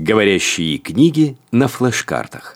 Говорящие книги на флеш-картах.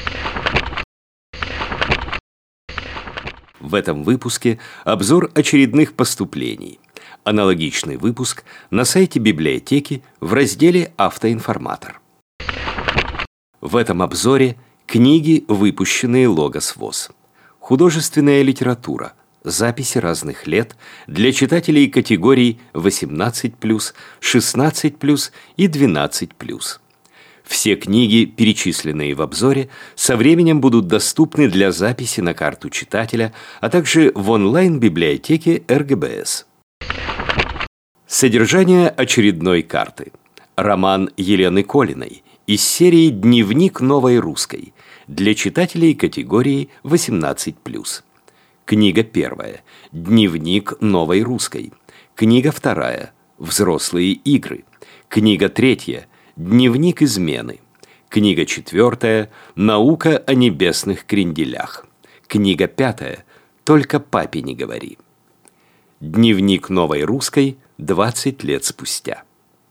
В этом выпуске обзор очередных поступлений. Аналогичный выпуск на сайте библиотеки в разделе «Автоинформатор». В этом обзоре книги, выпущенные Логос ВОЗ. Художественная литература. Записи разных лет для читателей категорий 18+, 16+, и 12+. Все книги, перечисленные в обзоре, со временем будут доступны для записи на карту читателя, а также в онлайн-библиотеке РГБС. Содержание очередной карты. Роман Елены Колиной из серии «Дневник новой русской» для читателей категории 18+. Книга первая. Дневник новой русской. Книга вторая. Взрослые игры. Книга третья. Дневник измены. Книга четвертая. Наука о небесных кренделях. Книга пятая. Только папе не говори. Дневник новой русской 20 лет спустя.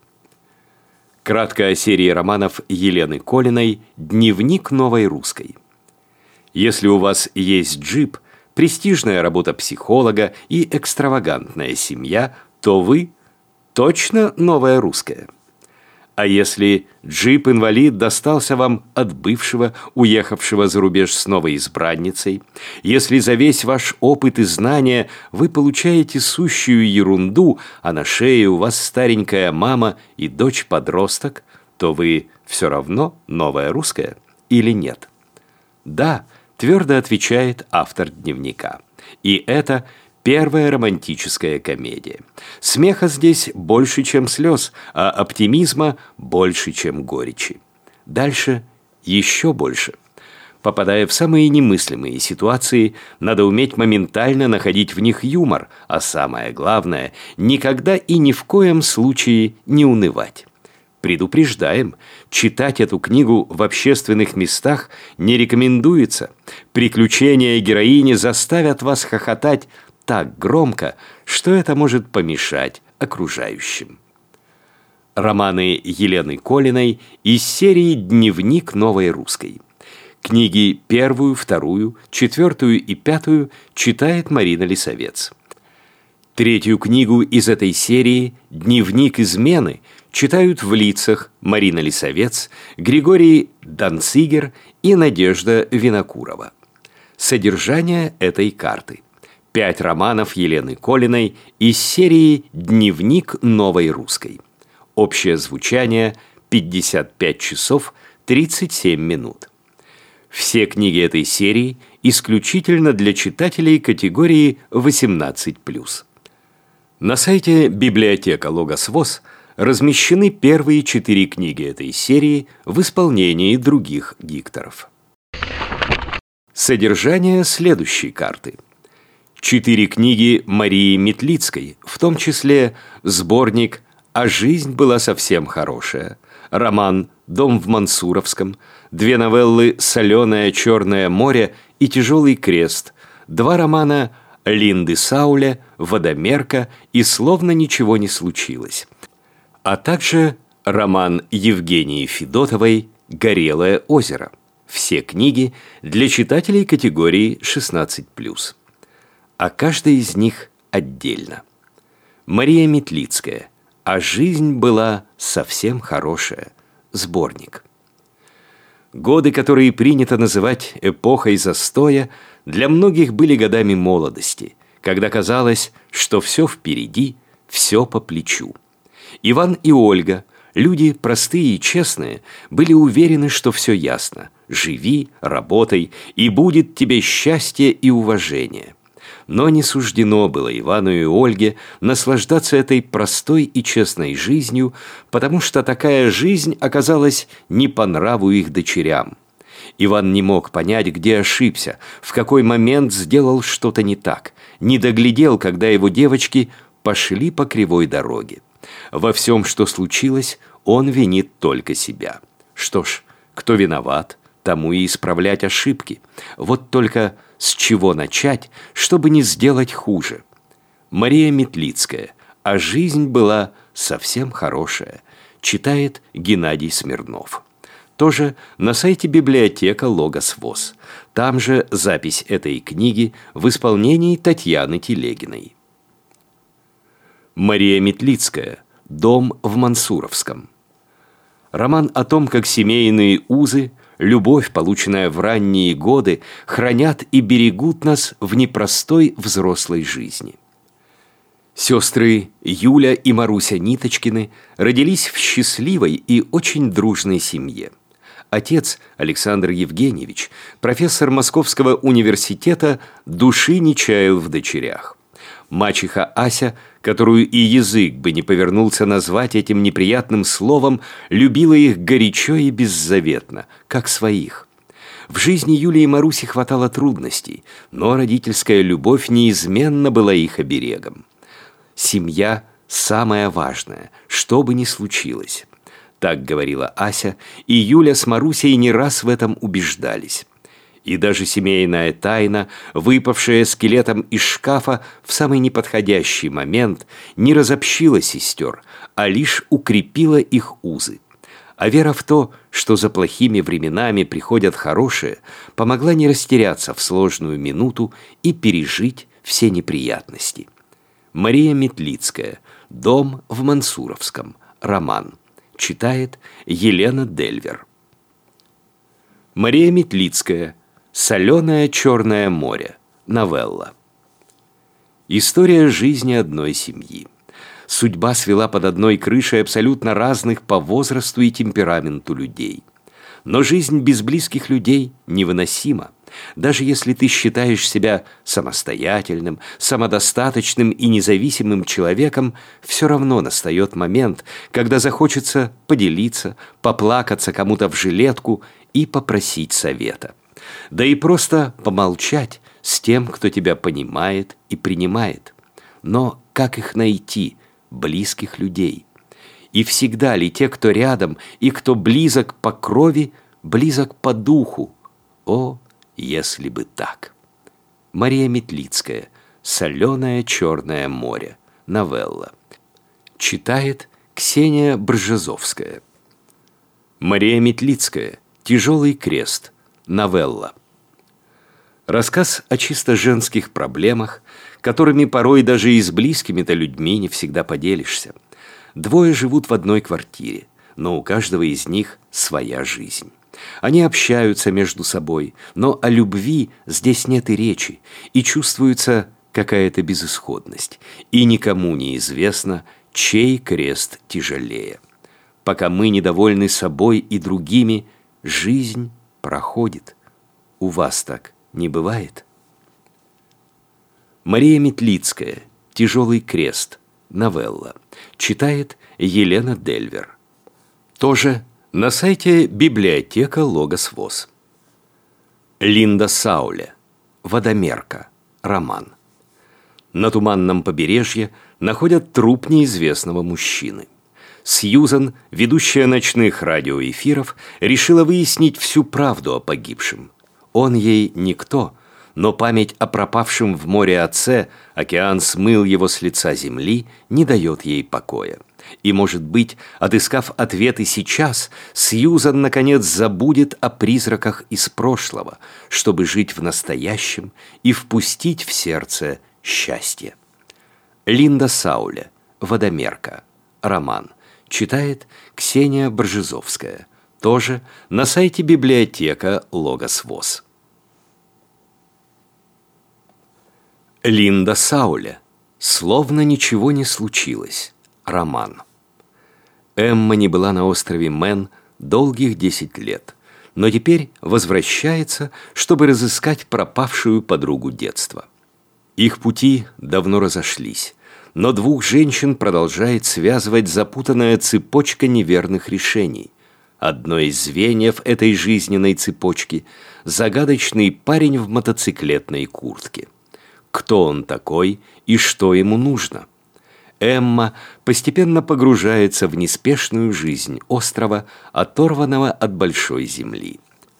Кратко о серии романов Елены Колиной «Дневник новой русской». Если у вас есть джип, престижная работа психолога и экстравагантная семья, то вы точно новая русская. А если джип-инвалид достался вам от бывшего, уехавшего за рубеж с новой избранницей, если за весь ваш опыт и знания вы получаете сущую ерунду, а на шее у вас старенькая мама и дочь-подросток, то вы все равно новая русская или нет? Да, твердо отвечает автор дневника. И это первая романтическая комедия. Смеха здесь больше, чем слез, а оптимизма больше, чем горечи. Дальше еще больше. Попадая в самые немыслимые ситуации, надо уметь моментально находить в них юмор, а самое главное, никогда и ни в коем случае не унывать. Предупреждаем, читать эту книгу в общественных местах не рекомендуется. Приключения героини заставят вас хохотать так громко, что это может помешать окружающим. Романы Елены Колиной из серии «Дневник новой русской». Книги первую, вторую, четвертую и пятую читает Марина Лисовец. Третью книгу из этой серии «Дневник измены» читают в лицах Марина Лисовец, Григорий Данцигер и Надежда Винокурова. Содержание этой карты. 5 романов Елены Колиной из серии «Дневник новой русской». Общее звучание 55 часов 37 минут. Все книги этой серии исключительно для читателей категории 18+. На сайте библиотека Логос ВОЗ размещены первые 4 книги этой серии в исполнении других дикторов. Содержание следующей карты. 4 книги Марии Метлицкой, в том числе сборник «А жизнь была совсем хорошая», роман «Дом в Мансуровском», 2 новеллы «Соленое черное море» и «Тяжелый крест», 2 романа Линды Сауля, «Водомерка» и «Словно ничего не случилось», а также роман Евгении Федотовой «Горелое озеро». Все книги для читателей категории 16+. А каждая из них отдельно. Мария Метлицкая. «А жизнь была совсем хорошая». Сборник. Годы, которые принято называть эпохой застоя, для многих были годами молодости, когда казалось, что все впереди, все по плечу. Иван и Ольга, люди простые и честные, были уверены, что все ясно. Живи, работай, и будет тебе счастье и уважение. Но не суждено было Ивану и Ольге наслаждаться этой простой и честной жизнью, потому что такая жизнь оказалась не по нраву их дочерям. Иван не мог понять, где ошибся, в какой момент сделал что-то не так, не доглядел, когда его девочки пошли по кривой дороге. Во всем, что случилось, он винит только себя. Что ж, кто виноват, тому и исправлять ошибки. Вот только с чего начать, чтобы не сделать хуже? Мария Метлицкая. а жизнь была совсем хорошая, читает Геннадий Смирнов. Тоже на сайте библиотека Логос ВОС. Там же запись этой книги в исполнении Татьяны Телегиной. Мария Метлицкая. Дом в Мансуровском. Роман о том, как семейные узы, любовь, полученная в ранние годы, хранят и берегут нас в непростой взрослой жизни. Сестры Юля и Маруся Ниточкины родились в счастливой и очень дружной семье. Отец, Александр Евгеньевич, профессор Московского университета, души не чаял в дочерях. Мачеха Ася, которую и язык бы не повернулся назвать этим неприятным словом, любила их горячо и беззаветно, как своих. В жизни Юли и Маруси хватало трудностей, но родительская любовь неизменно была их оберегом. Семья – самое важное, что бы ни случилось. Так говорила Ася, и Юля с Марусей не раз в этом убеждались. И даже семейная тайна, выпавшая скелетом из шкафа в самый неподходящий момент, не разобщила сестер, а лишь укрепила их узы. А вера в то, что за плохими временами приходят хорошие, помогла не растеряться в сложную минуту и пережить все неприятности. Мария Метлицкая. Дом в Мансуровском. Роман. Читает Елена Дельвер. Мария Метлицкая. «Соленое черное море». Новелла. История жизни одной семьи. Судьба свела под одной крышей абсолютно разных по возрасту и темпераменту людей. Но жизнь без близких людей невыносима. Даже если ты считаешь себя самостоятельным, самодостаточным и независимым человеком, все равно настает момент, когда захочется поделиться, поплакаться кому-то в жилетку и попросить совета. Да и просто помолчать с тем, кто тебя понимает и принимает. Но как их найти, близких людей? И всегда ли те, кто рядом и кто близок по крови, близок по духу? О, если бы так! Мария Метлицкая. «Соленое черное море». Новелла. Читает Ксения Бржезовская. Мария Метлицкая. «Тяжелый крест». Новелла. Рассказ о чисто женских проблемах, которыми порой даже и с близкими-то людьми не всегда поделишься. Двое живут в одной квартире, но у каждого из них своя жизнь. Они общаются между собой, но о любви здесь нет и речи, и чувствуется какая-то безысходность, и никому не известно, чей крест тяжелее. Пока мы недовольны собой и другими, жизнь проходит. У вас так не бывает? Мария Метлицкая. «Тяжелый крест». Новелла. Читает Елена Дельвер. Тоже на сайте библиотека Логос ВОС. Линда Сауле. «Водомерка». Роман. На туманном побережье находят труп неизвестного мужчины. Сьюзан, ведущая ночных радиоэфиров, решила выяснить всю правду о погибшем. Он ей никто, но память о пропавшем в море отце, океан смыл его с лица земли, не дает ей покоя. И, может быть, отыскав ответы сейчас, Сьюзан, наконец, забудет о призраках из прошлого, чтобы жить в настоящем и впустить в сердце счастье. Линда Сауле. «Водомерка». Роман. Читает Ксения Бржезовская. Тоже на сайте библиотека Логос ВОС. Линда Сауле. «Словно ничего не случилось». Роман. Эмма не была на острове Мэн долгих 10 лет, но теперь возвращается, чтобы разыскать пропавшую подругу детства. Их пути давно разошлись, но двух женщин продолжает связывать запутанная цепочка неверных решений. Одно из звеньев этой жизненной цепочки – загадочный парень в мотоциклетной куртке. Кто он такой и что ему нужно? Эмма постепенно погружается в неспешную жизнь острова, оторванного от большой земли.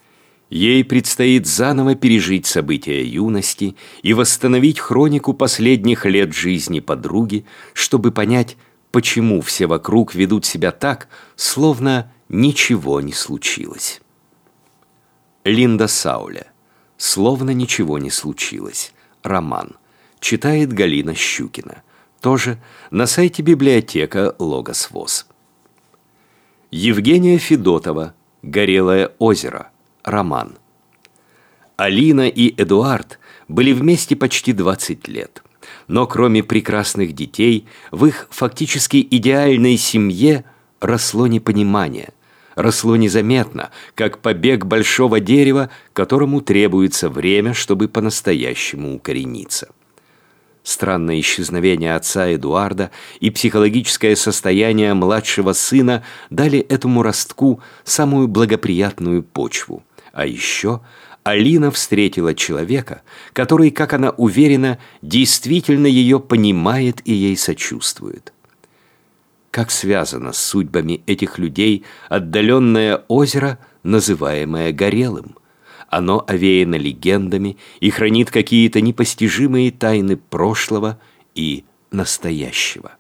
Ей предстоит заново пережить события юности и восстановить хронику последних лет жизни подруги, чтобы понять, почему все вокруг ведут себя так, словно ничего не случилось. Линда Сауле. «Словно ничего не случилось». Роман. Читает Галина Щукина. Тоже на сайте библиотека Логос ВОС. Евгения Федотова. «Горелое озеро». Роман. Алина и Эдуард были вместе почти 20 лет. Но кроме прекрасных детей, в их фактически идеальной семье росло непонимание. Росло незаметно, как побег большого дерева, которому требуется время, чтобы по-настоящему укорениться. Странное исчезновение отца Эдуарда и психологическое состояние младшего сына дали этому ростку самую благоприятную почву. А еще Алина встретила человека, который, как она уверена, действительно ее понимает и ей сочувствует. Как связано с судьбами этих людей отдаленное озеро, называемое Горелым? Оно овеяно легендами и хранит какие-то непостижимые тайны прошлого и настоящего.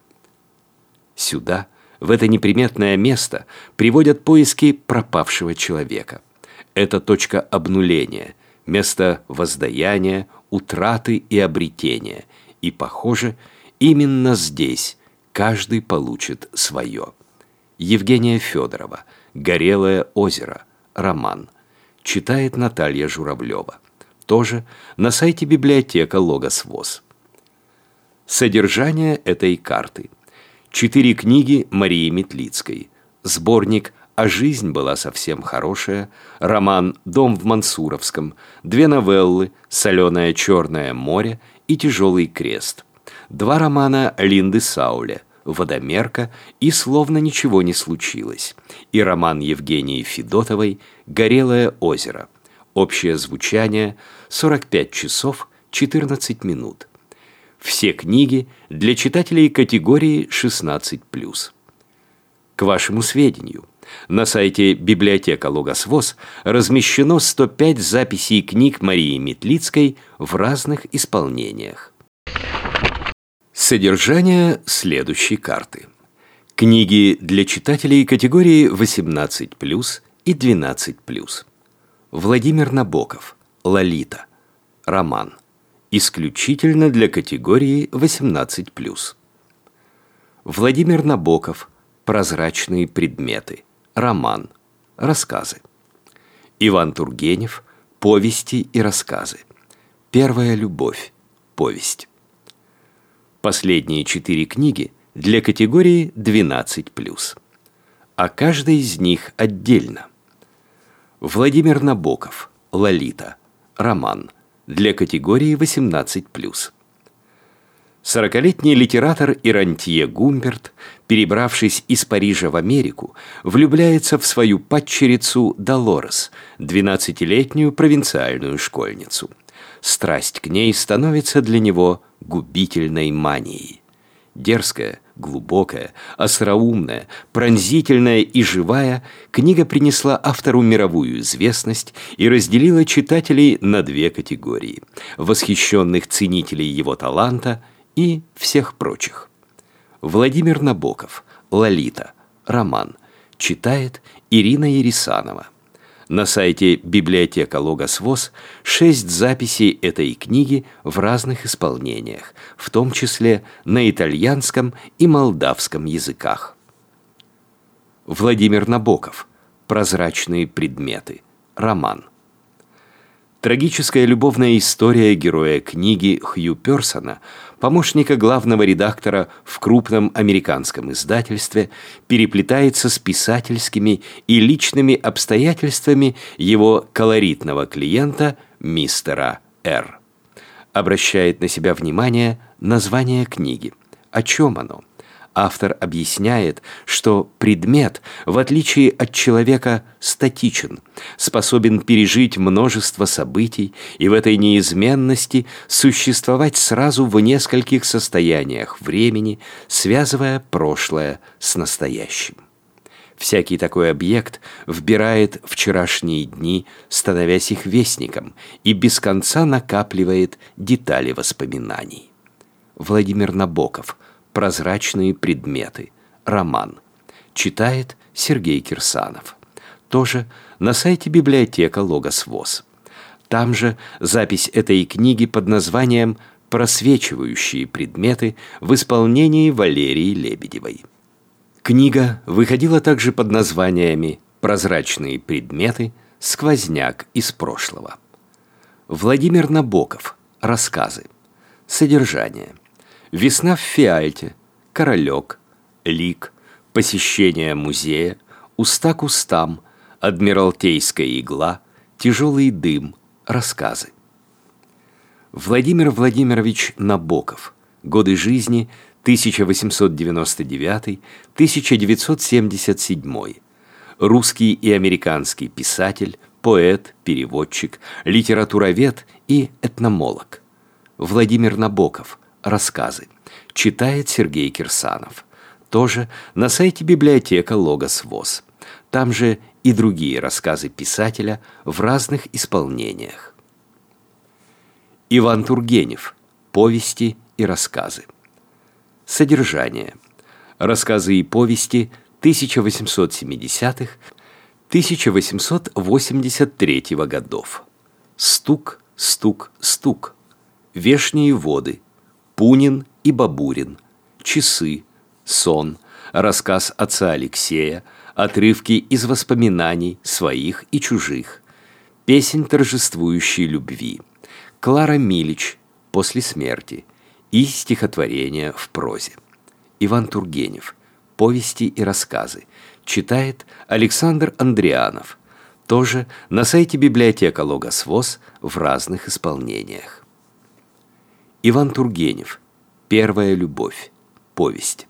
Сюда, в это неприметное место, приводят поиски пропавшего человека. Это точка обнуления, место воздаяния, утраты и обретения. И, похоже, именно здесь каждый получит свое. Евгения Федорова. «Горелое озеро». Роман. Читает Наталья Журавлева. Тоже на сайте библиотека Логос ВОС. Содержание этой карты. 4 книги Марии Метлицкой. Сборник «А жизнь была совсем хорошая», роман «Дом в Мансуровском», 2 новеллы «Соленое черное море» и «Тяжелый крест», 2 романа Линды Сауле «Водомерка» и «Словно ничего не случилось», и роман Евгении Федотовой «Горелое озеро». Общее звучание 45 часов 14 минут. Все книги для читателей категории 16+. К вашему сведению, на сайте библиотека Логос ВОС размещено 105 записей книг Марии Метлицкой в разных исполнениях. Содержание следующей карты. Книги для читателей категории 18+, и 12+. Владимир Набоков. «Лолита». Роман. Исключительно для категории 18+. Владимир Набоков. «Прозрачные предметы». Роман. Рассказы. Иван Тургенев. «Повести и рассказы». «Первая любовь». Повесть. Последние 4 книги для категории 12+. А каждая из них отдельно. Владимир Набоков. «Лолита». Роман. Для категории 18+. 40-летний литератор и рантье Гумберт, перебравшись из Парижа в Америку, влюбляется в свою падчерицу Долорес, 12-летнюю провинциальную школьницу. Страсть к ней становится для него губительной манией. Дерзкая, глубокая, остроумная, пронзительная и живая, книга принесла автору мировую известность и разделила читателей на 2 категории: восхищенных ценителей его таланта и всех прочих. Владимир Набоков. «Лолита». Роман. Читает Ирина Ересанова. На сайте библиотека Логос ВОС 6 записей этой книги в разных исполнениях, в том числе на итальянском и молдавском языках. Владимир Набоков. «Прозрачные предметы». Роман. Трагическая любовная история героя книги Хью Персона, помощника главного редактора в крупном американском издательстве, переплетается с писательскими и личными обстоятельствами его колоритного клиента мистера Р. Обращает на себя внимание название книги. О чем оно? Автор объясняет, что предмет, в отличие от человека, статичен, способен пережить множество событий и в этой неизменности существовать сразу в нескольких состояниях времени, связывая прошлое с настоящим. Всякий такой объект вбирает вчерашние дни, становясь их вестником, и без конца накапливает детали воспоминаний. Владимир Набоков. «Прозрачные предметы». Роман. Читает Сергей Кирсанов. Тоже на сайте библиотека Логос ВОС. Там же запись этой книги под названием «Просвечивающие предметы» в исполнении Валерии Лебедевой. Книга выходила также под названиями «Прозрачные предметы», «Сквозняк из прошлого». Владимир Набоков. Рассказы. Содержание. «Весна в Фиальте», «Королек», «Лик», «Посещение музея», «Уста к устам», «Адмиралтейская игла», «Тяжелый дым», рассказы. Владимир Владимирович Набоков. Годы жизни 1899-1977. Русский и американский писатель, поэт, переводчик, литературовед и этномолог. Владимир Набоков. Рассказы. Читает Сергей Кирсанов. Тоже на сайте библиотека Логос ВОС. Там же и другие рассказы писателя в разных исполнениях. Иван Тургенев. Повести и рассказы. Содержание. Рассказы и повести 1870-1883 годов. «Стук, стук, стук», «Вешние воды», «Пунин и Бабурин», «Часы», «Сон», рассказ отца Алексея, отрывки из воспоминаний своих и чужих, «Песнь торжествующей любви», Клара Милич «После смерти» и стихотворения в прозе. Иван Тургенев. Повести и рассказы. Читает Александр Андрианов. Тоже на сайте библиотека Логос ВОС в разных исполнениях. Иван Тургенев. Первая любовь. Повесть.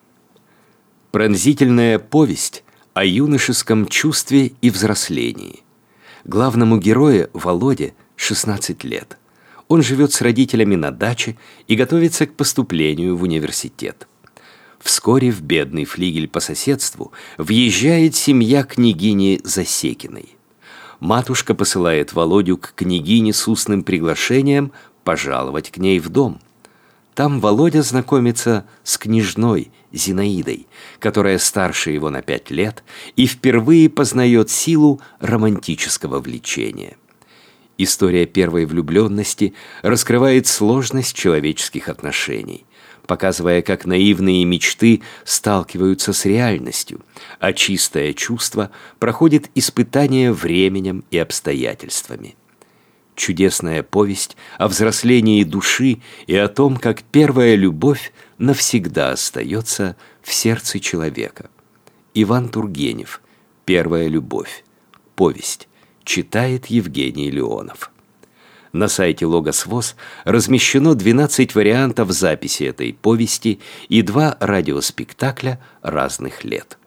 Пронзительная повесть о юношеском чувстве и взрослении. Главному герою Володе 16 лет. Он живет с родителями на даче и готовится к поступлению в университет. Вскоре в бедный флигель по соседству въезжает семья княгини Засекиной. Матушка посылает Володю к княгине с устным приглашением пожаловать к ней в дом. Там Володя знакомится с княжной Зинаидой, которая старше его на 5 лет, и впервые познает силу романтического влечения. История первой влюбленности раскрывает сложность человеческих отношений, показывая, как наивные мечты сталкиваются с реальностью, а чистое чувство проходит испытания временем и обстоятельствами. Чудесная повесть о взрослении души и о том, как первая любовь навсегда остается в сердце человека. Иван Тургенев. Первая любовь. Повесть. Читает Евгений Леонов. На сайте Логос ВОС размещено 12 вариантов записи этой повести и 2 радиоспектакля разных лет.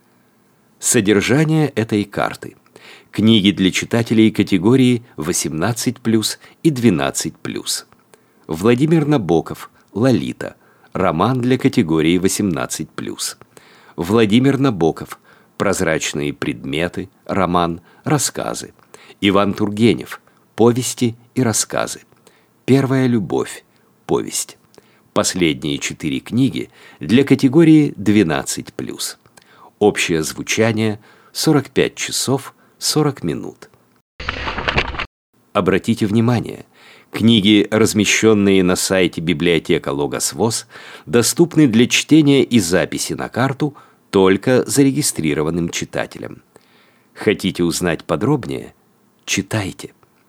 Содержание этой карты. Книги для читателей категории 18+ и 12+. Владимир Набоков. Лолита. Роман для категории 18+. Владимир Набоков. Прозрачные предметы. Роман. Рассказы. Иван Тургенев. Повести и рассказы. Первая любовь. Повесть. Последние 4 книги для категории 12+. Общее звучание 45 часов 40 минут. Обратите внимание, книги, размещенные на сайте библиотека Логос ВОС, доступны для чтения и записи на карту только зарегистрированным читателям. Хотите узнать подробнее? Читайте.